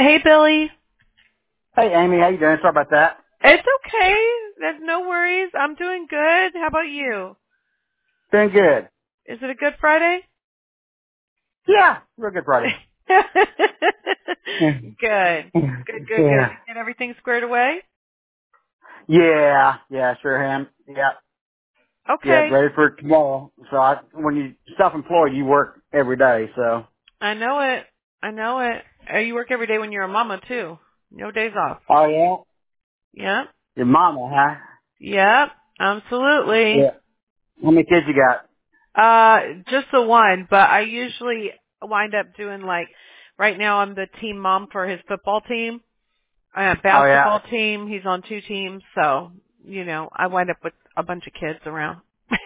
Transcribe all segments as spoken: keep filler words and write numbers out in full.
Hey, Billy. Hey, Amy, how you doing? Sorry about that. It's okay. There's no worries. I'm doing good. How about you? Doing good. Is it a good Friday? Yeah, real good Friday. Good. Good, good, good. yeah. You get everything squared away? Yeah, yeah, sure am. Yeah, yeah, Okay. ready for tomorrow. So I, when you self-employed, you work every day. So. I know it. I know it. Uh, You work every day when you're a mama, too. No days off. Oh yeah. Yep. Your mama, huh? Yep. Absolutely. Yeah. How many kids you got? Uh, just the one, but I usually wind up doing like, right now I'm the team mom for his football team. I have Oh yeah. basketball team. He's on two teams, so you know I wind up with a bunch of kids around.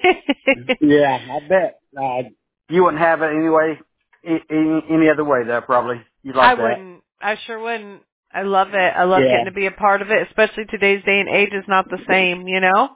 Yeah, I bet. Uh, you wouldn't have it anyway, any, any other way though, probably. You I like that. wouldn't. I sure wouldn't. I love it. I love Yeah. getting to be a part of it, especially today's day and age is not the same, you know?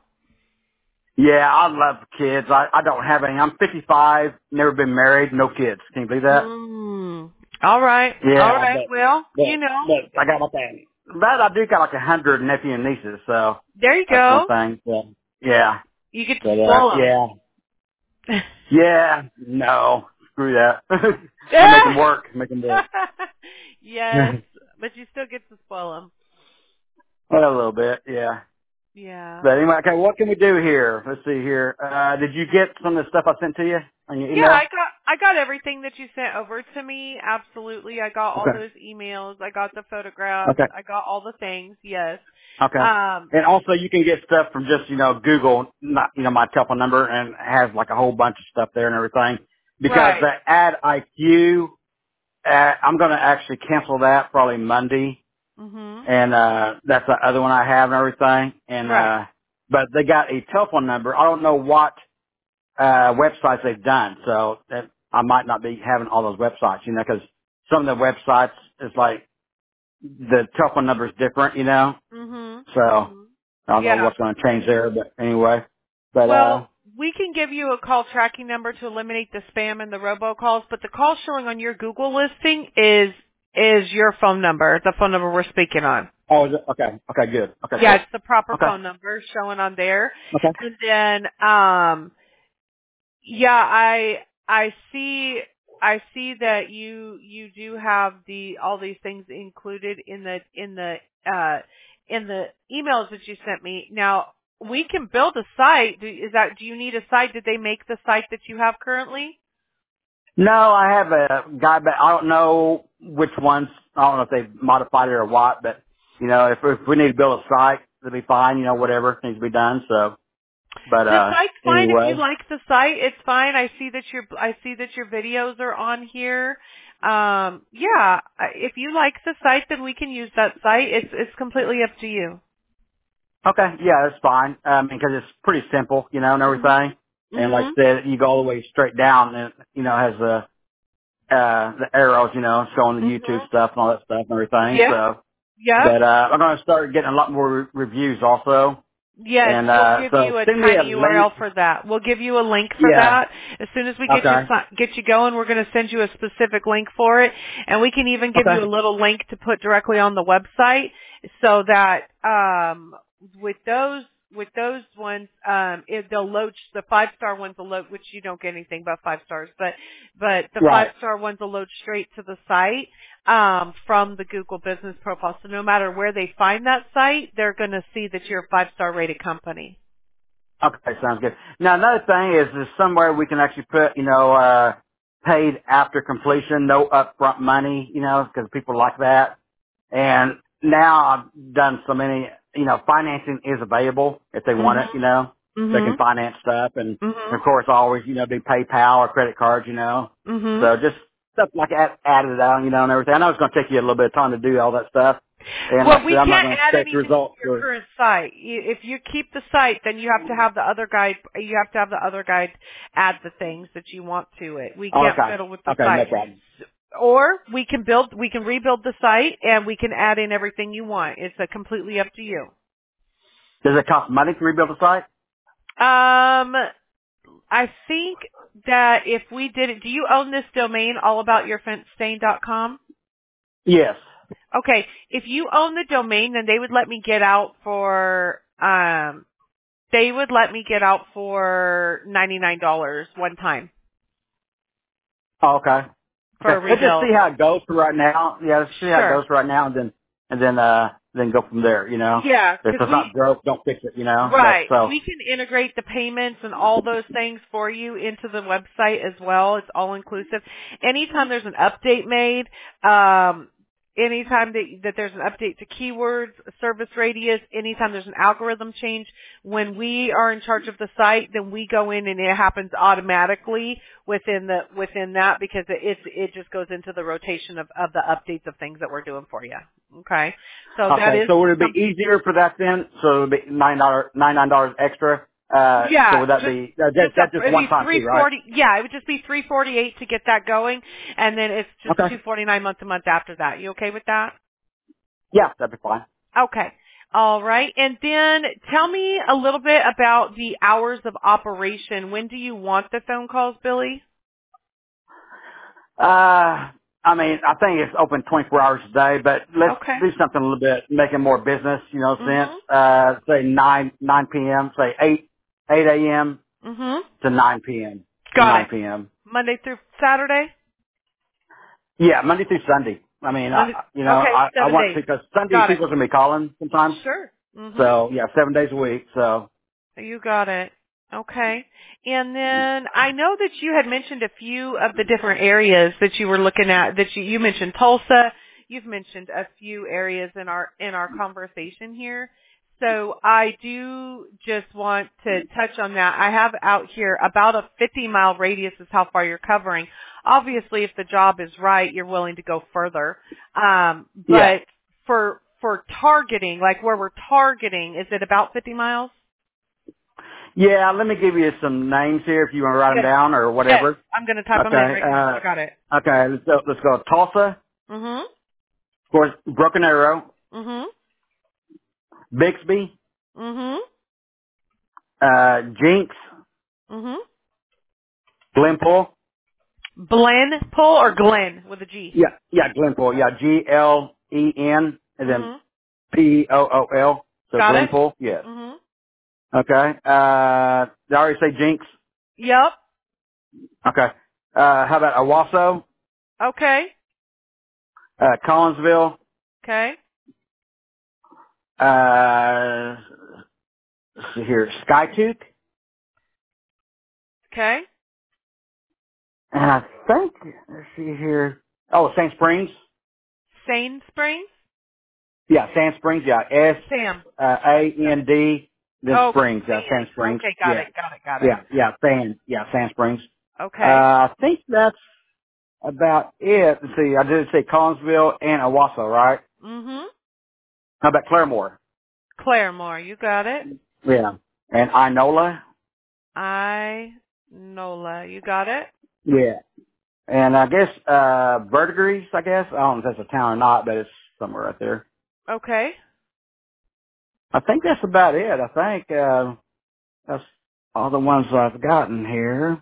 Yeah, I love kids. I, I don't have any. I'm fifty-five, never been married, no kids. Can you believe that? Mm. All right. All Yeah, right. but Well, you but know, but I got my family. But I do got like a hundred nephews and nieces, so there you that's one go. thing. So yeah, You get to but uh, spoil yeah, them. yeah, no, screw that. I make them work, make them work. Yes, but you still get to spoil them. Well, a little bit, yeah. Yeah. But anyway, okay, what can we do here? Let's see here. Uh, did you get some of the stuff I sent to you on your Yeah, I email? got I got everything that you sent over to me. Absolutely. I got all Okay, those emails. I got the photographs. okay. I got all the things. Yes. Okay. Um And also you can get stuff from just, you know, Google, not, you know, my telephone number and it has like a whole bunch of stuff there and everything. Because right. the ad I Q, uh, I'm going to actually cancel that probably Monday. Mhm. And, uh, that's the other one I have and everything. And, Right. uh, but they got a telephone number. I don't know what, uh, websites they've done. So that I might not be having all those websites, you know, cause some of the websites is like the telephone number is different, you know. Mhm. So, Mhm. I don't know Yeah. what's going to change there, but anyway. But, uh, Well, we can give you a call tracking number to eliminate the spam and the robocalls, but the call showing on your Google listing is is your phone number, the phone number we're speaking on. oh, is it? Okay. Okay, good. Okay, Yeah, good. it's the proper Okay. phone number showing on there. Okay. And then um yeah, I I see I see that you you do have the all these things included in the in the uh in the emails that you sent me. Now, we can build a site. Do, is that do you need a site? Did they make the site that you have currently? No, I have a guy, but I don't know which ones. I don't know if they've modified it or what, but, you know, if, if we need to build a site, it'll be fine, you know, whatever needs to be done. So, but, The uh, site's fine if you anyway. like the site. It's fine. I see that your I see that your videos are on here. Um, yeah, I- if you like the site, then we can use that site. It's it's completely up to you. Okay. Yeah, that's fine. Um, because it's pretty simple, you know, and Mhm. everything. And like Mhm. I said, you go all the way straight down and, it, you know, has the, uh, the arrows, you know, showing the YouTube Mhm. stuff and all that stuff and everything. Yeah. So, Yep. but, uh, I'm going to start getting a lot more re- reviews also. Yes, And, we'll uh, give so you a send me a tiny U R L link. for that. We'll give you a link for Yeah. that. As soon as we get you Okay. si- get you going, we're going to send you a specific link for it, and we can even give Okay. you a little link to put directly on the website, so that um, with those with those ones, um, it, they'll load the five star ones will load, which you don't get anything but five stars, but but the five Right. star ones will load straight to the site um, from the Google Business Profile. So no matter where they find that site, they're going to see that you're a five star rated company. Okay. Sounds good. Now another thing is, is somewhere we can actually put, you know, uh, paid after completion, no upfront money, you know, because people like that. And now I've done so many, you know, financing is available if they want Mhm. it, you know. They can Mhm. finance stuff and of Mhm. course always, you know, do PayPal or credit cards, you know. Mhm. So just stuff like that added on, you know, and everything. I know it's going to take you a little bit of time to do all that stuff. And like Well, I we said, I'm not can't going to add expect anything to results your for, current site. You- If you keep the site, then you have to have the other guide. You have to have the other guide add the things that you want to it. We oh, can't okay. fiddle with the Okay, no site. problem. Or we can build, we can rebuild the site, and we can add in everything you want. It's uh, completely up to you. Does it cost money to rebuild the site? Um, I think that if we did it, do you own this domain, allaboutyourfencestain dot com? Yes. Okay. If you own the domain, then they would let me get out for, um, they would let me get out for ninety-nine dollars one time Oh, okay. for Okay. a Let's just rebuild. see how it goes for right now. Yeah, let's see how it Sure. goes for right now, and then and then uh then go from there. You know, Yeah, if because it's we, not broke, don't fix it. You know, that's right, so. we can integrate the payments and all those things for you into the website as well. It's all inclusive. Anytime there's an update made, um, anytime that, that there's an update to keywords, service radius, anytime there's an algorithm change, when we are in charge of the site, then we go in and it happens automatically within the within that because it it's, it just goes into the rotation of, of the updates of things that we're doing for you. Okay, so that Okay, is so would it be something. easier for that then? So it would be nine dollars, nine nine dollars extra. Uh, so Yeah, would that just be uh, that, just that's a, just it'd one be time three fee, right? forty. Yeah, it would just be three forty eight to get that going, and then it's just Okay. two forty nine month to month after that. You okay with that? Yeah, that'd be fine. Okay. All right. And then tell me a little bit about the hours of operation. When do you want the phone calls, Billy? Uh, I mean, I think it's open twenty-four hours a day, but let's Okay. do something a little bit, make it more business, you know, sense. Mhm. Uh, say nine, nine p.m., say eight, eight a.m. Mhm. to nine p.m. to Got nine it. p.m. Monday through Saturday? Yeah, Monday through Sunday. I mean, Monday. I, you know, Okay, I, I seven want days. because Sunday Got it. people's gonna be calling sometimes. Sure. Mhm. So yeah, seven days a week. So You got it. Okay. And then I know that you had mentioned a few of the different areas that you were looking at, that you, you mentioned Tulsa. You've mentioned a few areas in our, in our conversation here. So I do just want to touch on that. I have out here about a fifty mile radius is how far you're covering. Obviously, if the job is right, you're willing to go further. Um, yeah, but for, for targeting, like where we're targeting, is it about fifty miles? yeah. Let me give you some names here if you want to write them Yes. down or Yes. whatever. I'm going to type them in Okay. right now. I got Uh, it. okay. Let's go. Let's go. Tulsa, Mhm. of course, Broken Arrow, Mhm. Bixby, Mhm. uh, Jinx, Mhm. Glenpool. Glen Pull or Glen with a G. Yeah, yeah, Glenpool. Yeah, G L E N and then Mhm. P O O L. So Got it. Glenpool. Yes. Mhm. Okay. Uh, did I already say Jinx? Yep. Okay. Uh, how about Owasso, Okay. uh, Collinsville, Okay. uh, let's see here, Skytooth, Okay. and I think, let's see here, oh, Sand Springs. Sane Springs. Yeah, Sand Springs. Yeah, S, Sam. uh, A N D, then Oh, Springs. Yeah, Sand Sand. Springs. Okay. Got Yeah. it. Got it. Got it. Yeah, yeah, Sand. Yeah, Sand Springs. Uh, Okay. I think that's about it. Let's see, I did say Collinsville and Owasso, right? Mhm. How about Claremore? Claremore. You got it. Yeah. And Inola? I Nola. You got it. Yeah. And I guess, uh, Verdigris, I guess. I don't know if that's a town or not, but it's somewhere right there. Okay. I think that's about it. I think, uh, that's all the ones I've gotten here.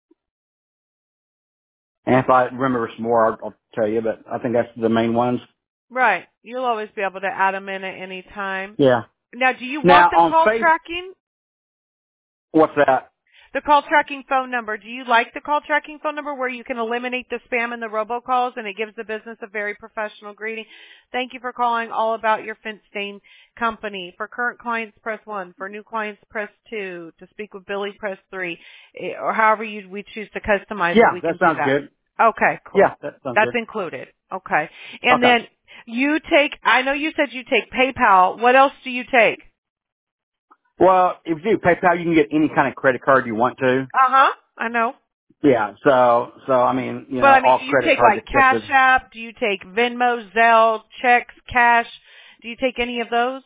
And if I remember some more, I'll, I'll tell you, but I think that's the main ones. Right. You'll always be able to add them in at any time. Yeah. Now, do you Now want the on call face, tracking? what's that? The call tracking phone number. Do you like the call tracking phone number where you can eliminate the spam and the robocalls and it gives the business a very professional greeting? Thank you for calling all about your fence stain company. For current clients, press one. For new clients, press two. To speak with Billy, press three. Eh, Or however you, we choose to customize it, Yeah, we that can do sounds that. good. Okay, cool. Yeah, that sounds That's good. included. Okay. And Okay. then you take, I know you said you take PayPal. What else do you take? Well, if you do PayPal, you can get any kind of credit card you want to. Uh-huh. I know. Yeah. So, so I mean, you But know, I mean, all do you credit take cards like Cash accepted. App? Do you take Venmo, Zelle, checks, cash? Do you take any of those?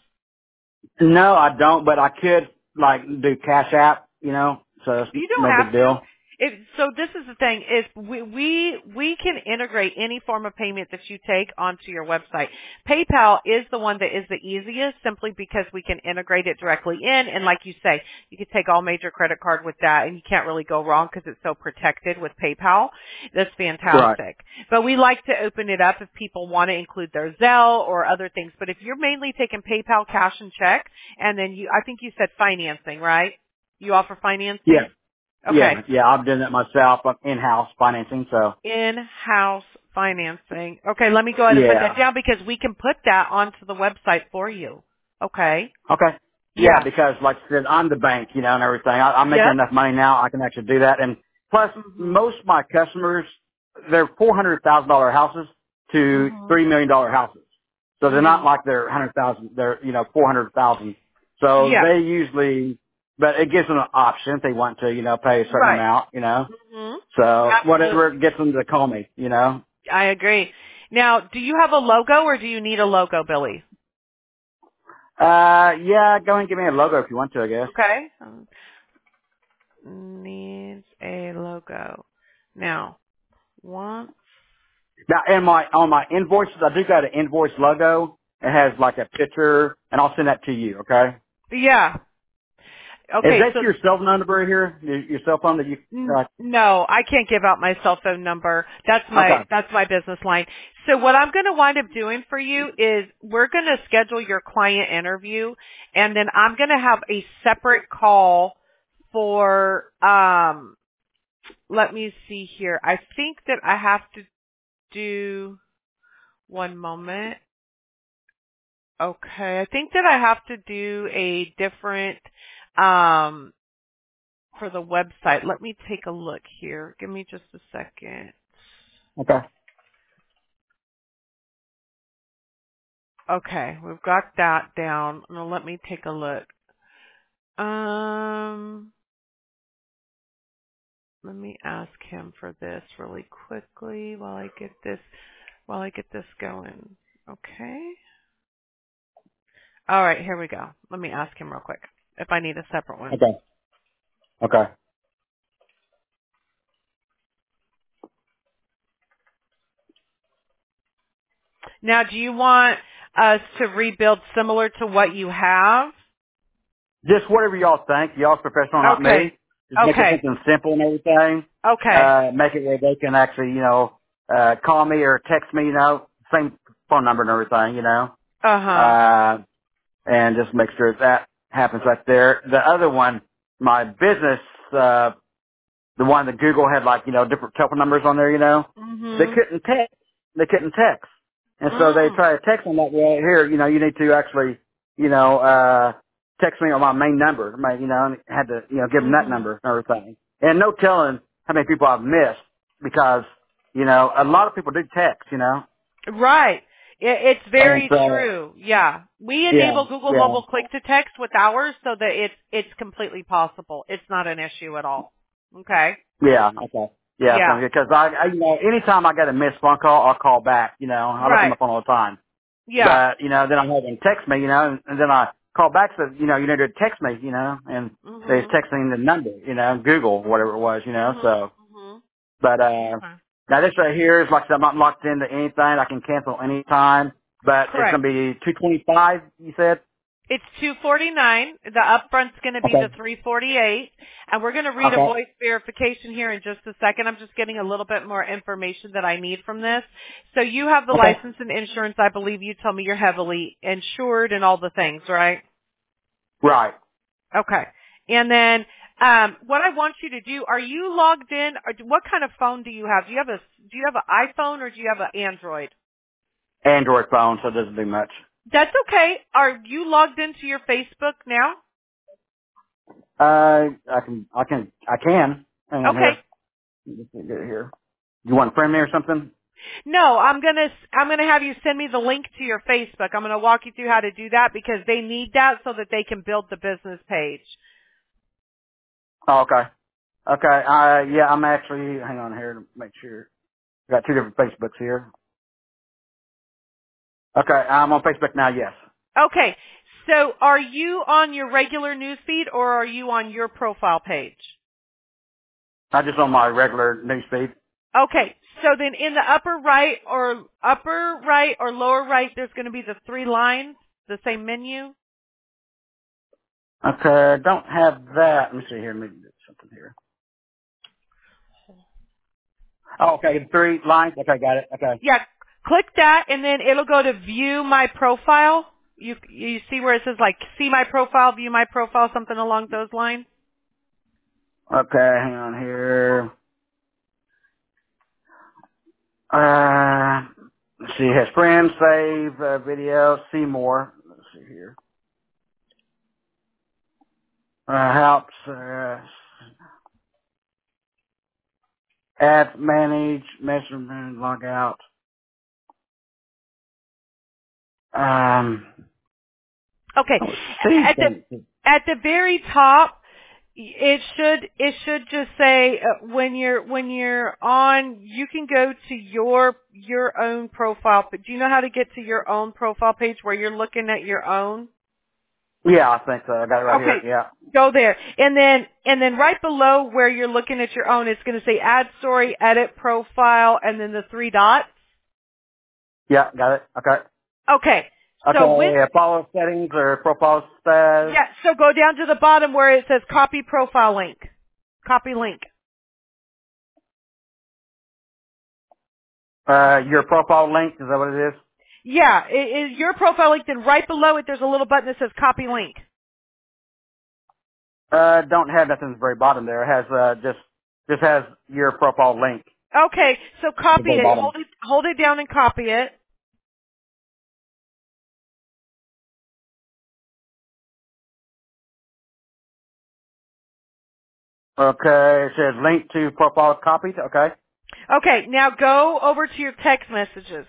No, I don't, but I could like do Cash App, you know, so it's You don't no have big to. deal. It, so this is the thing is we, we we can integrate any form of payment that you take onto your website. PayPal is the one that is the easiest simply because we can integrate it directly in, and like you say, you can take all major credit card with that and you can't really go wrong because it's so protected with PayPal. That's Right. fantastic. But we like to open it up if people want to include their Zelle or other things. But if you're mainly taking PayPal cash and check, and then you I think you said financing, right? You offer financing? Yeah. Okay. Yeah. Yeah. I'm doing it myself. I'm in-house financing. So. In-house financing. Okay, let me go ahead and put that Yeah. down because we can put that onto the website for you. Okay. Okay. Yeah, Yeah. because like I said, I'm the bank, you know, and everything. I, I'm making Yep. enough money now. I can actually do that. And plus, Mhm. most of my customers, they're four hundred thousand dollar houses to Mhm. three million dollar houses. So they're not Mhm. like they're hundred thousand. They're you know four hundred thousand. So Yeah. they usually, but it gives them an option if they want to, you know, pay a certain Right. amount, you know. Mhm. So whatever Absolutely. gets them to call me, you know. I agree. Now, do you have a logo or do you need a logo, Billy? Uh, yeah, go ahead and give me a logo if you want to, I guess. Okay. Um, needs a logo. Now, one. Now, in my on my invoices, I do got an invoice logo. It has like a picture, and I'll send that to you. Okay? Yeah. Is Okay, that so your cell phone number here? Your, your cell phone that you? N- Uh, No, I can't give out my cell phone number. That's my okay. that's my business line. So what I'm going to wind up doing for you is we're going to schedule your client interview, and then I'm going to have a separate call for um. Let me see here. I think that I have to do one moment. Okay, I think that I have to do a different um for the website. Let me take a look here. Give me just a second. Okay. Okay, we've got that down. Now let me take a look. Um, let me ask him for this really quickly while I get this while I get this going. Okay. All right, here we go. Let me ask him real quick if I need a separate one. Okay. Okay. Now, do you want us to rebuild similar to what you have? Just whatever y'all think. Y'all's professional, not Okay. me. Just make it Okay. something simple and everything. Okay. Uh, make it where they can actually, you know, uh, call me or text me. You know, same phone number and everything. You know. Uh-huh. Uh, and just make sure that happens right there. The other one, my business, uh, the one that Google had like, you know, different telephone numbers on there, you know, they Mhm. couldn't text. They couldn't text. And so they Mm. try to text on that, well, here, you know, you need to actually, you know, uh, text me on my main number. My, you know, and had to, you know, give them that Mhm. number and everything. And no telling how many people I've missed because, you know, a lot of people do text, you know. Right. It, it's And very so, true. Yeah. We yeah, enable Google yeah. Mobile Click to Text with ours so that it's it's completely possible. It's not an issue at all. Okay. Yeah, okay. Yeah, Yeah. because I, I, you know, anytime I get a missed phone call, I'll call back, you know. I look at Right. my phone all the time. Yeah. But, you know, then I have them text me, you know, and, and then I call back, so, you know, you need to text me, you know, and they was Mhm. texting the number, you know, Google, whatever it was, you know, Mhm. so. Mhm. But, uh, Okay. now this right here is like I said, I'm not locked into anything. I can cancel any time. But it's Correct. going to be two twenty-five, you said? It's two forty-nine. The upfront's going to be the Okay. three forty-eight, and we're going to read a Okay. voice verification here in just a second. I'm just getting a little bit more information that I need from this. So you have the Okay. license and insurance. I believe you told me you're heavily insured and all the things, right? Right. Okay. And then um, what I want you to do, are you logged in? Or do- what kind of phone do you have? Do you have a do you have an iPhone or do you have an Android? Android phone, so it doesn't do much. That's okay. Are you logged into your Facebook now? Uh, I can, I can, I can. Hang on Okay. here. Let me get it here. You want to friend me or something? No, I'm gonna I'm gonna have you send me the link to your Facebook. I'm gonna walk you through how to do that because they need that so that they can build the business page. Oh, okay. Okay. Uh, yeah, I'm actually, hang on here to make sure. I got two different Facebooks here. Okay. I'm on Facebook now, yes. Okay, so are you on your regular news feed or are you on your profile page? Not just on my regular newsfeed. Okay, so then in the upper right or upper right or lower right, there's going to be the three lines, the same menu. Okay, I don't have that. Let me see here. Let me do something here. Oh, okay, three lines. Okay, got it. Okay. Yeah, click that, and then it'll go to View My Profile. You you see where it says like See My Profile, View My Profile, something along those lines. Okay, hang on here. Uh, let's see. It has friends, save, uh, video, see more. Let's see here. Uh, helps, uh, add, manage, measurement, log out. Um, Okay, oh, see at the something. at the very top, it should it should just say uh, when you're when you're on, you can go to your your own profile. But do you know how to get to your own profile page where you're looking at your own? Yeah, I think so. I got it right here. Okay, Yeah. go there, and then and then right below where you're looking at your own, it's going to say Add Story, Edit Profile, and then the three dots. Yeah, got it. Okay. Okay, so with Okay, uh, follow settings or profile status. yeah, so go down to the bottom where it says Copy Profile Link, Copy Link. Uh, your profile link, is that what it is? Yeah, it is your profile link. Then right below it, there's a little button that says Copy Link. Uh, don't have nothing at the very bottom there. It has, uh, just, just has your profile link Okay, so at the copy very it. bottom. Hold it, hold it down and copy it. Okay, it says link to profile copied. Okay. Okay, now go over to your text messages.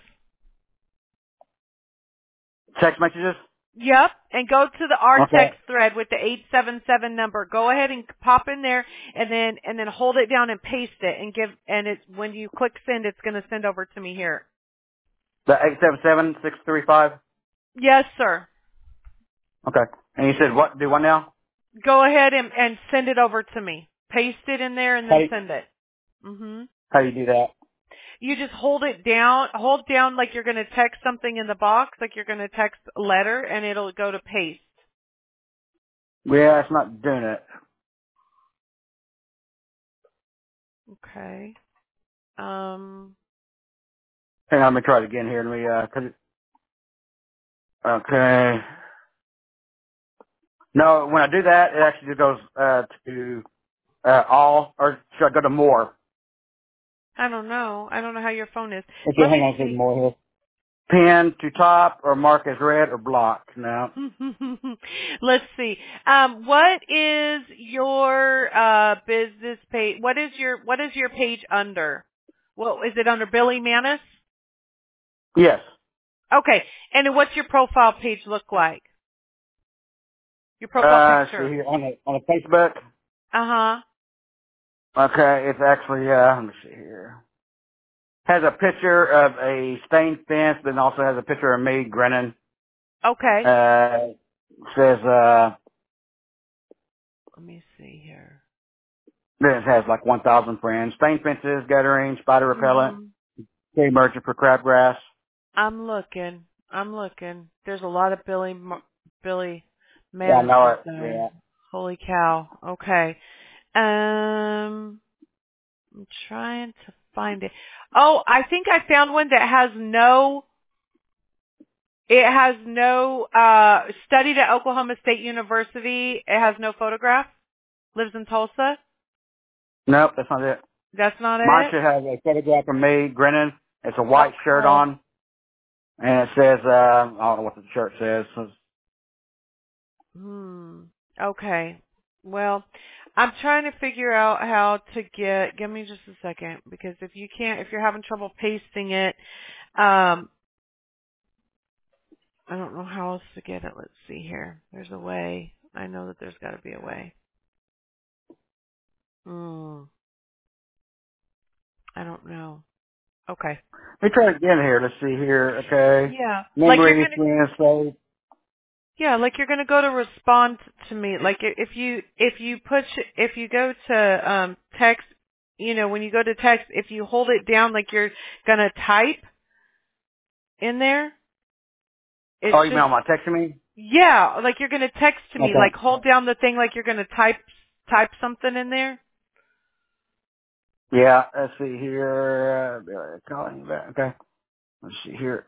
Text messages. Yep, and go to the our Okay. text thread with the eight seven seven number. Go ahead and pop in there, and then and then hold it down and paste it, and give. And it's when you click send, it's going to send over to me here. The eight seven seven six three five. Yes, sir. Okay. And you said what? Do what now? Go ahead and, and send it over to me. Paste it in there and How then do you, send it. Mhm. how do you do that? You just hold it down, hold down like you're going to text something in the box, like you're going to text a letter, and it'll go to paste. Yeah, it's not doing it. Okay. Um, Hang on, let me try it again here. Let me, uh, 'cause it, okay. No, when I do that, it actually goes, uh, to, uh, all, or should I go to more? I don't know. I don't know how your phone is. Okay, Let hang me on a second see. more here. Pin to top or mark as red or block. No. Let's see. Um, what is your uh, business page? What is your what is your page under? Well, is it under Billy Manis? Yes. Okay. And then what's your profile page look like? Your profile Uh, let's see picture. here on the, on the Facebook. Uh huh. Okay, it's actually, uh, let me see here. Has a picture of a stained fence, but also has a picture of me grinning. Okay. Uh, says, uh, Let me see here. this has like one thousand friends. Stained fences, guttering, spider repellent, Mhm. tree merchant for crabgrass. I'm looking. I'm looking. There's a lot of Billy Mar- Billy Yeah, I know Manises it. there. Yeah. Holy cow. Okay. Um, I'm trying to find it. Oh, I think I found one that has no. It has no. Uh, studied at Oklahoma State University. It has no photograph. Lives in Tulsa. Nope, that's not it. That's not Mine it. should have a photograph of me grinning. It's a white shirt Okay. on, and it says, uh, I don't know what the shirt says. Hmm. Okay. Well, I'm trying to figure out how to get. Give me just a second, because if you can't, if you're having trouble pasting it, um, I don't know how else to get it. Let's see here. There's a way. I know that there's got to be a way. Hmm. I don't know. Okay. Let me try it again here. Let's see here. Okay. Yeah. Like you're Memory, gonna. friends, save. Yeah, like you're gonna go to respond to me. Like i- if you if you push if you go to um text you know, when you go to text, if you hold it down like you're gonna type in there, it Oh, you should. mean on my texting me? Yeah, like you're gonna text to me. Like Okay. hold down the thing like you're gonna type type something in there. Yeah, let's see here. Uh, calling you back. Okay. Let's see here.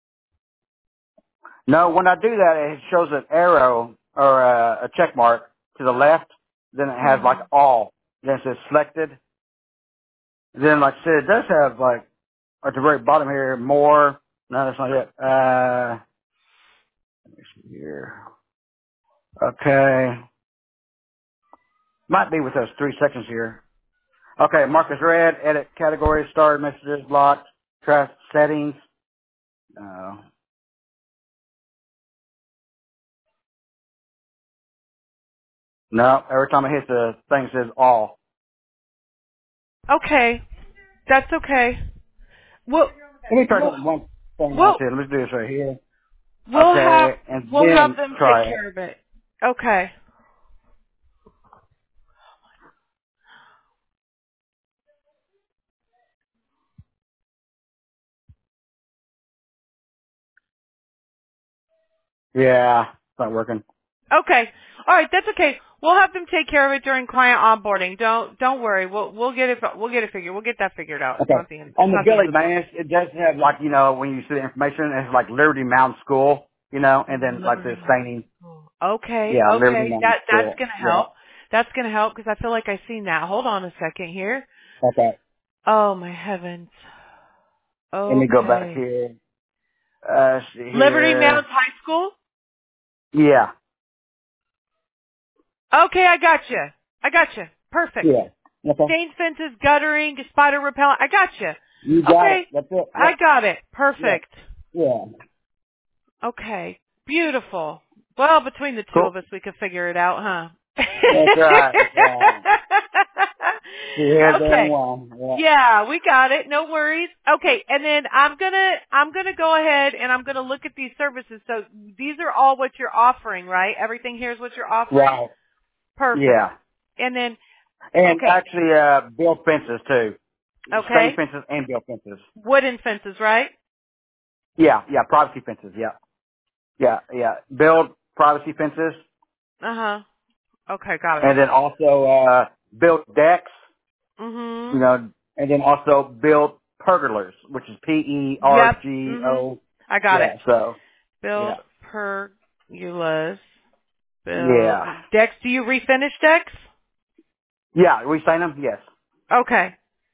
No, when I do that, it shows an arrow or a, a check mark to the left. Then it has like Mhm. all. Then it says selected. Then, like I said, it does have like at the very bottom here more. No, that's not it. Uh, let me see here. Okay, might be with those three sections here. Okay, mark as red. Edit categories. Starred messages. Locked. Trash settings. No. No, every time I hit the thing it says all. Okay, that's okay. We'll Let me try we'll something, one thing else we'll here. Let me do this right here. we'll have Okay, and we'll have then them take try it. care of it. Okay. Yeah, it's not working. Okay. All right, that's okay. We'll have them take care of it during client onboarding. Don't don't worry. We'll we'll get it we'll get it figured. We'll get that figured out. It's Okay. not the end. On It's the not the end Billy of the world. Manage, it does have like, you know, when you see the information, it's like Liberty Mountain School, you know, and then like the Liberty Mountain staining. School. Okay, Yeah, Liberty okay. Mountain That that's School. gonna Yeah. help. That's gonna help because I feel like I've seen that. Hold on a second here. Okay. Oh my heavens. Let me go back Okay. here. Uh, see Liberty here. Mountain High School? Yeah. Okay, I gotcha. I gotcha. Perfect. Yeah. Okay. Stained fences, guttering, spider repellent. I gotcha. You got it. Okay. That's it. I Yep. got it. Yep. Perfect. Yeah. Okay. Beautiful. Well, between the two Cool. of us, we could figure it out, huh? That's right. That's right. Yeah, damn Okay. well. Yeah. Yeah, we got it. No worries. Okay, and then I'm gonna I'm gonna go ahead and I'm gonna look at these services. So these are all what you're offering, right? Everything here is what you're offering. Right. Perfect. Yeah. And then And okay, actually, uh, build fences too. Stain okay, fences and build fences. wooden fences, right? Yeah, yeah, privacy fences, yeah. Yeah, yeah. Build privacy fences Uh huh. Okay, got it. and then also, uh, build decks, you Mhm. know, and then also build pergolars, which is Yep. Mhm. P E R G O. I got it. Yeah, so, Build yeah. pergolas. Build Yeah. decks. Do you refinish decks? Yeah, we sign them? Yes. Okay.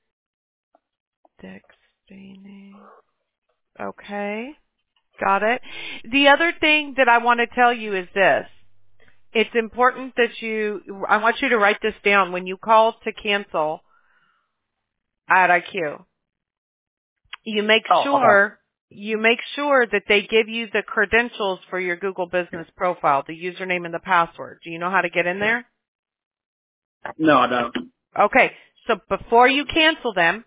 Deck staining. Okay. Got it. The other thing that I want to tell you is this. It's important that you, I want you to write this down. When you call to cancel at I Q, you make Oh, okay. sure, you make sure that they give you the credentials for your Google business profile, the username and the password. Do you know how to get in there? No, I don't. Okay. So before you cancel them,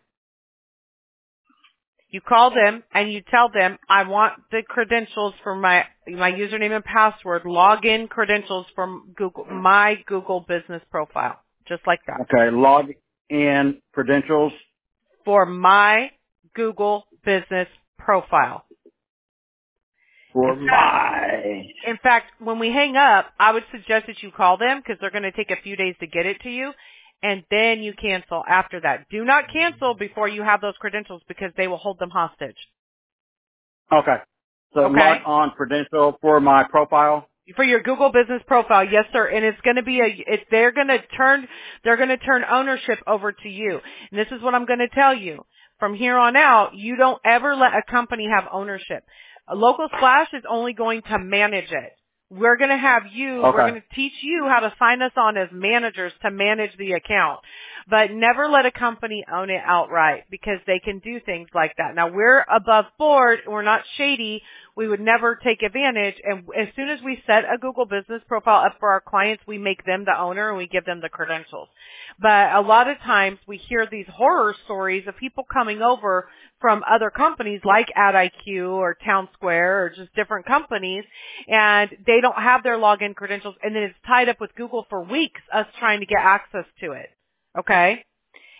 you call them and you tell them, I want the credentials for my, my username and password, login credentials from Google, my Google business profile. Just like that. Okay, log in credentials. For my Google business profile. In For fact, my. in fact, when we hang up, I would suggest that you call them because they're going to take a few days to get it to you. And then you cancel after that. Do not cancel before you have those credentials because they will hold them hostage. Okay. So log Okay? on credential for my profile. For your Google business profile, yes sir, and it's going to be a, it's, they're going to turn, they're going to turn ownership over to you. And this is what I'm going to tell you. From here on out, you don't ever let a company have ownership. A local splash is only going to manage it. We're going to have you, we're Okay. going to teach you how to sign us on as managers to manage the account. But never let a company own it outright because they can do things like that. Now we're above board, we're not shady, we would never take advantage. And as soon as we set a Google business profile up for our clients, we make them the owner and we give them the credentials. But a lot of times we hear these horror stories of people coming over from other companies like AdIQ or Town Square or just different companies, and they don't have their login credentials, and then it's tied up with Google for weeks, us trying to get access to it. Okay?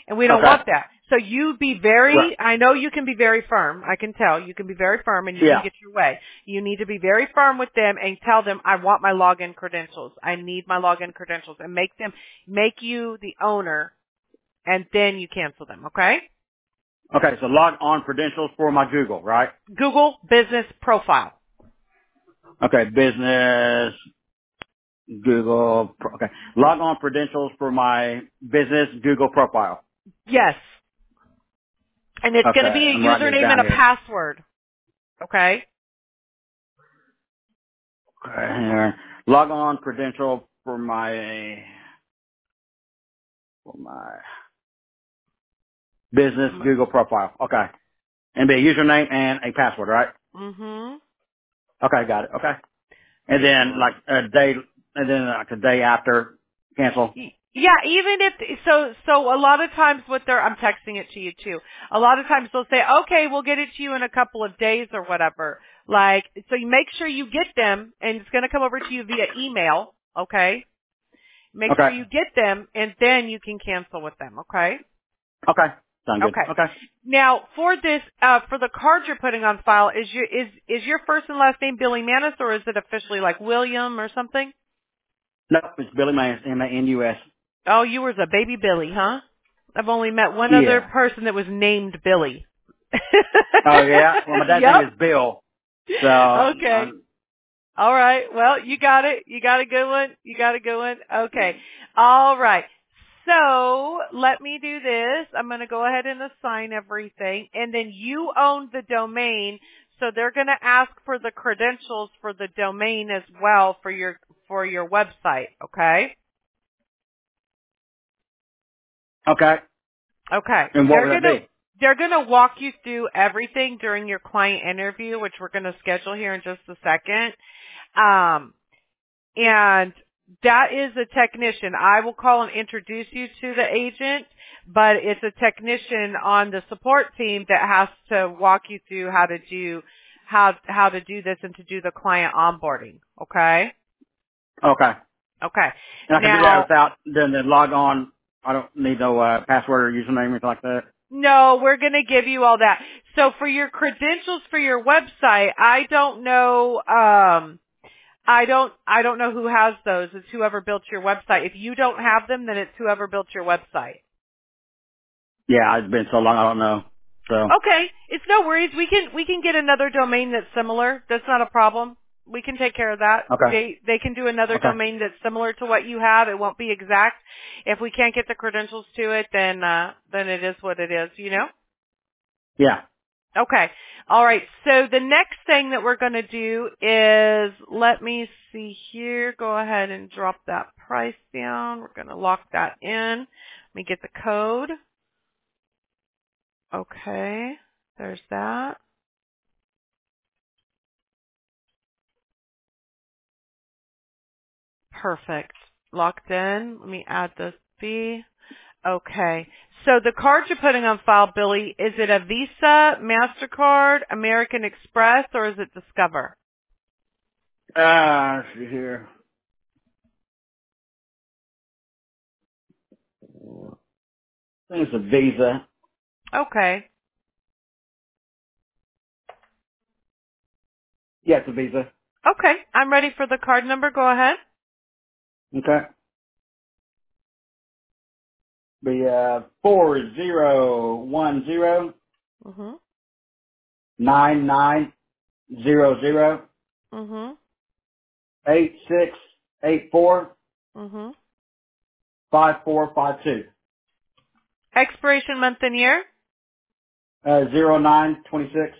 And we don't Okay. want that. So you be very, Right. I know you can be very firm. I can tell you can be very firm and you Yeah. can get your way. You need to be very firm with them and tell them, I want my login credentials. I need my login credentials, and make them, make you the owner, and then you cancel them, okay? Okay, so log on credentials for my Google, right? Google business profile. Okay, business, Google, pro- okay. Log on credentials for my business Google profile. Yes. And it's going to Okay, be a I'm writing this username and down a here. password, okay? Okay, here. Log on credential for my, for my business Google profile. Okay. And be a username and a password, right? Mm-hmm. Okay, got it. Okay. And then Mm-hmm. like a day, and then like a day after, cancel. Yeah, even if, so, so a lot of times what they're, I'm texting it to you too. A lot of times they'll say, okay, we'll get it to you in a couple of days or whatever. Like, so you make sure you get them, and it's going to come over to you via email, okay? Make Okay. sure you get them, and then you can cancel with them, okay? Okay. Sound good. Okay. Okay. Now, for this, uh, for the card you're putting on file, is your, is, is your first and last name Billy Manis, or is it officially like William or something? No, it's Billy Manis, M A N U S. Oh, you was a baby Billy, huh? I've only met one other Yeah. person that was named Billy. Oh yeah. Well, my dad's name Yep. is Bill. So, Okay. um, All right. Well, you got it. You got a good one. You got a good one. Okay. All right. So let me do this. I'm going to go ahead and assign everything, and then you own the domain. So they're going to ask for the credentials for the domain as well for your for your website. Okay. okay. Okay. And what They're would that gonna be? they're gonna walk you through everything during your client interview, which we're gonna schedule here in just a second. Um, and that is a technician. I will call and introduce you to the agent, but it's a technician on the support team that has to walk you through how to do how how to do this and to do the client onboarding. Okay. Okay. Okay. And I can do that Now, without then the log on. I don't need no uh, password or username or anything like that. no, we're going to give you all that. So for your credentials for your website, I don't know, um, I don't, I don't know who has those. It's whoever built your website. If you don't have them, then it's whoever built your website. Yeah, it's been so long, I don't know. So, Okay. It's no worries. We can, we can get another domain that's similar. That's not a problem. We can take care of that. okay. They, they can do another Okay. domain that's similar to what you have. It won't be exact. If we can't get the credentials to it, then, uh, then it is what it is, you know? Yeah. Okay. All right. So the next thing that we're going to do is, let me see here. Go ahead and drop that price down. We're going to lock that in. Let me get the code. Okay. There's that. Perfect. Locked in. Let me add the fee. Okay. So the card you're putting on file, Billy, is it a Visa, MasterCard, American Express, or is it Discover? Uh, let's see here. I think it's a Visa. Okay. Yeah, it's a Visa. Okay. I'm ready for the card number. Go ahead. Okay. Be uh four zero one zero Mhm. nine nine zero zero Mhm. eight six eight four Mhm. five four five two. Expiration month and year. Uh, zero nine twenty six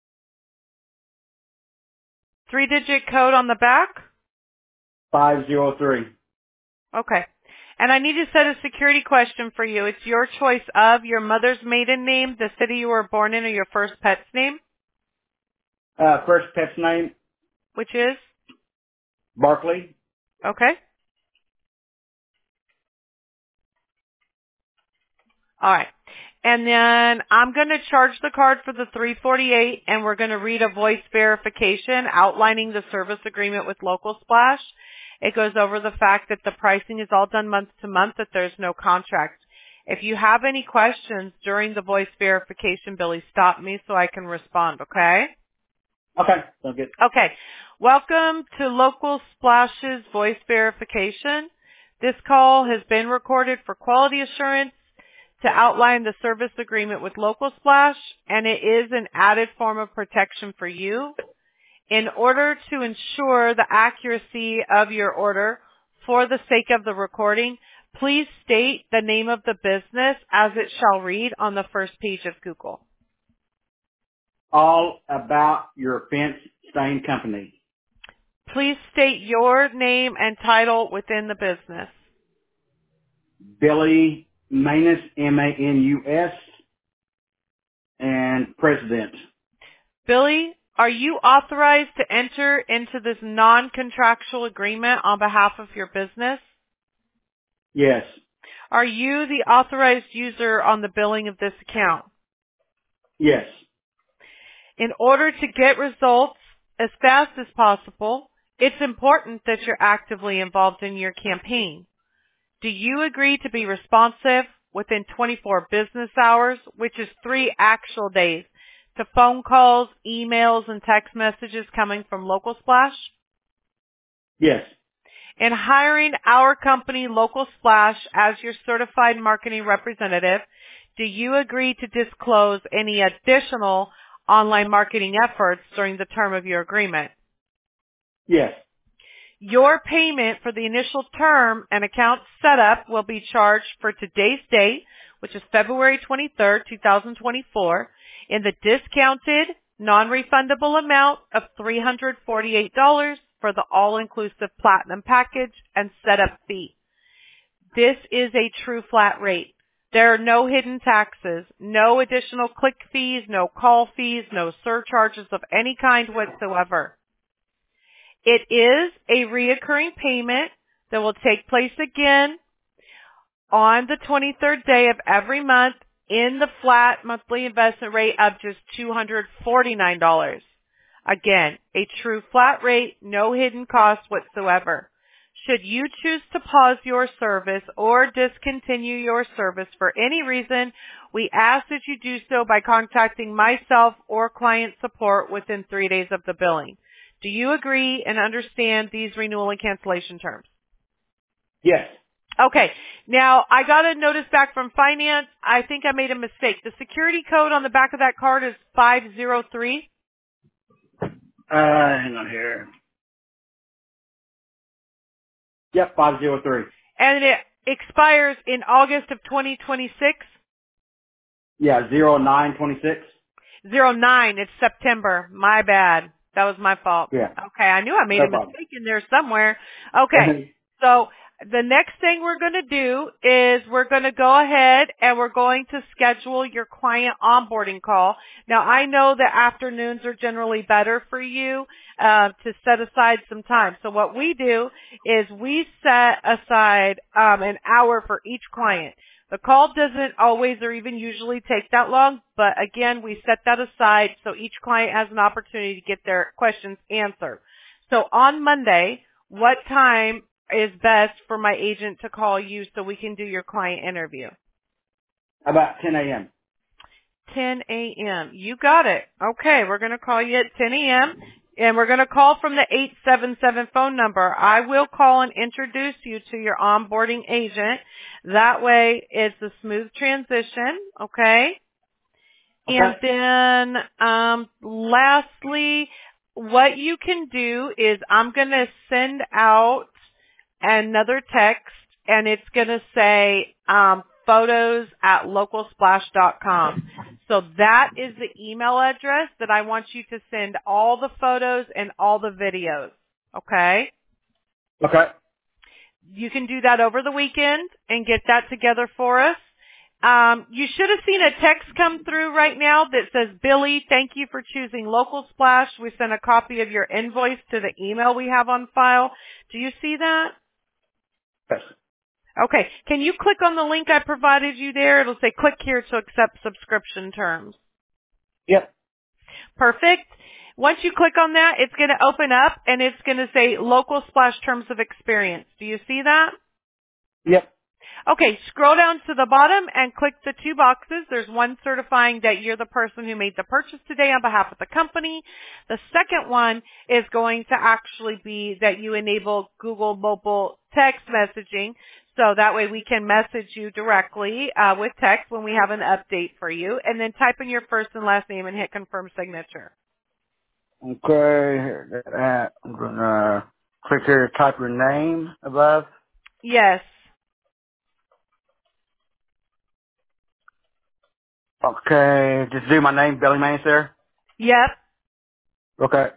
Three digit code on the back. five zero three. Okay. And I need to set a security question for you. It's your choice of your mother's maiden name, the city you were born in, or your first pet's name, Uh, first pet's name which is? Barkley. Okay. All right. And then I'm going to charge the card for the three forty-eight, and we're going to read a voice verification outlining the service agreement with Local Splash. It goes over the fact that the pricing is all done month to month, that there's no contract. If you have any questions during the voice verification, Billy, stop me so I can respond, okay? Okay, sounds good. Okay. Welcome to Local Splash's voice verification. This call has been recorded for quality assurance to outline the service agreement with Local Splash, and it is an added form of protection for you. In order to ensure the accuracy of your order, for the sake of the recording, please state the name of the business as it shall read on the first page of Google. All About Your Fence Stain Company. Please state your name and title within the business. Billy Manus, M A N U S, and President. Billy, are you authorized to enter into this non-contractual agreement on behalf of your business? Yes. Are you the authorized user on the billing of this account? Yes. In order to get results as fast as possible, it's important that you're actively involved in your campaign. Do you agree to be responsive within twenty-four business hours, which is three actual days, to phone calls, emails, and text messages coming from Local Splash? Yes. In hiring our company, Local Splash, as your certified marketing representative, do you agree to disclose any additional online marketing efforts during the term of your agreement? Yes. Your payment for the initial term and account setup will be charged for today's date, which is February twenty-third, two thousand twenty-four, in the discounted, non-refundable amount of three hundred forty-eight dollars for the all-inclusive platinum package and setup fee. This is a true flat rate. There are no hidden taxes, no additional click fees, no call fees, no surcharges of any kind whatsoever. It is a reoccurring payment that will take place again on the twenty-third day of every month in the flat monthly investment rate of just two hundred forty-nine dollars. Again, a true flat rate, no hidden costs whatsoever. Should you choose to pause your service or discontinue your service for any reason, we ask that you do so by contacting myself or client support within three days of the billing. Do you agree and understand these renewal and cancellation terms? Yes. Okay. Now, I got a notice back from finance. I think I made a mistake. The security code on the back of that card is five zero three. Uh, hang on here. Yep, five zero three. And it expires in August of twenty twenty-six. Yeah, zero nine twenty six. Zero nine. It's September. My bad. That was my fault. Yeah. Okay. I knew I made No a problem. mistake in there somewhere. Okay. So the next thing we're going to do is we're going to go ahead and we're going to schedule your client onboarding call. Now, I know that afternoons are generally better for you uh, to set aside some time. So what we do is we set aside um, an hour for each client. The call doesn't always or even usually take that long, but again, we set that aside so each client has an opportunity to get their questions answered. So on Monday, what time is best for my agent to call you so we can do your client interview? About ten a.m. ten a.m. You got it. Okay, we're going to call you at ten a.m. and we're going to call from the eight seven seven phone number. I will call and introduce you to your onboarding agent. That way it's a smooth transition, okay? Okay. And then um, lastly, what you can do is I'm going to send out another text, and it's going to say um, photos at local splash dot com. So that is the email address that I want you to send all the photos and all the videos, okay? Okay. You can do that over the weekend and get that together for us. Um, you should have seen a text come through right now that says, Billy, thank you for choosing Local Splash. We sent a copy of your invoice to the email we have on file. Do you see that? Yes. Okay. Can you click on the link I provided you there? It'll say click here to accept subscription terms. Yep. Perfect. Once you click on that, it's going to open up and it's going to say Local Splash Terms of Experience. Do you see that? Yep. Okay, scroll down to the bottom and click the two boxes. There's one certifying that you're the person who made the purchase today on behalf of the company. The second one is going to actually be that you enable Google mobile text messaging, so that way we can message you directly uh, with text when we have an update for you. And then type in your first and last name and hit confirm signature. Okay, uh, I'm gonna click here to type your name above. Yes. Okay, just do my name, Billy Mays there. Yep. Okay.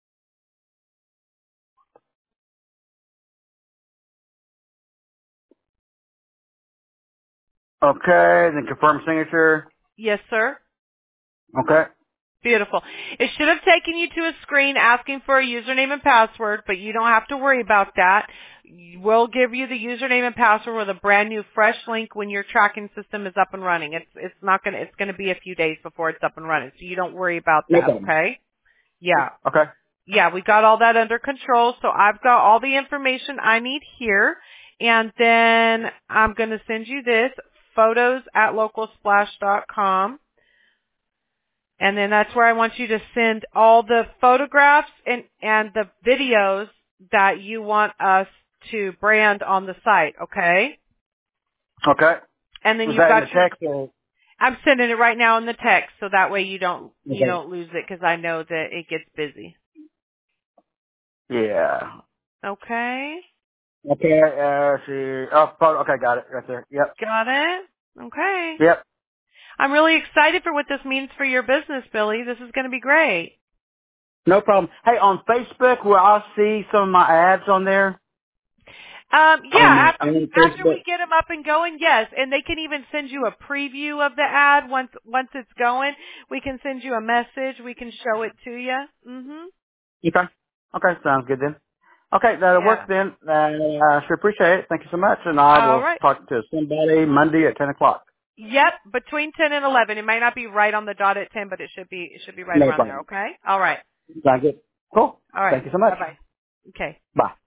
Okay, then confirm signature. Yes, sir. Okay. Beautiful. It should have taken you to a screen asking for a username and password, but you don't have to worry about that. We'll give you the username and password with a brand new fresh link when your tracking system is up and running. It's it's not gonna it's gonna be a few days before it's up and running, so you don't worry about No that, problem. okay? Yeah. Okay. Yeah, we got all that under control, so I've got all the information I need here, and then I'm gonna send you this, photos at local splash dot com. And then that's where I want you to send all the photographs and, and the videos that you want us to brand on the site, okay? Okay. And then Was you've that in the got your, text or? I'm sending it right now in the text so that way you don't, you Okay. don't lose it because I know that it gets busy. Yeah. Okay? Okay, uh, let's see. Oh, photo. Okay, got it right there. Yep. Got it? Okay. Yep. I'm really excited for what this means for your business, Billy. This is going to be great. No problem. Hey, on Facebook, will I see some of my ads on there? Um, yeah, On, after on after Facebook? we get them up and going, yes, and they can even send you a preview of the ad once once it's going. We can send you a message. We can show it to you. Mhm. Okay. Okay, sounds good then. Okay, that'll work Yeah. then. Uh, I sure appreciate it. Thank you so much, and I All will right. talk to somebody Monday at ten o'clock. Yep, between ten and eleven. It might not be right on the dot at ten, but it should be it should be right No around there. problem. Okay. All right. Sounds good. Cool. All right. Thank you so much. Bye bye. Okay. Bye.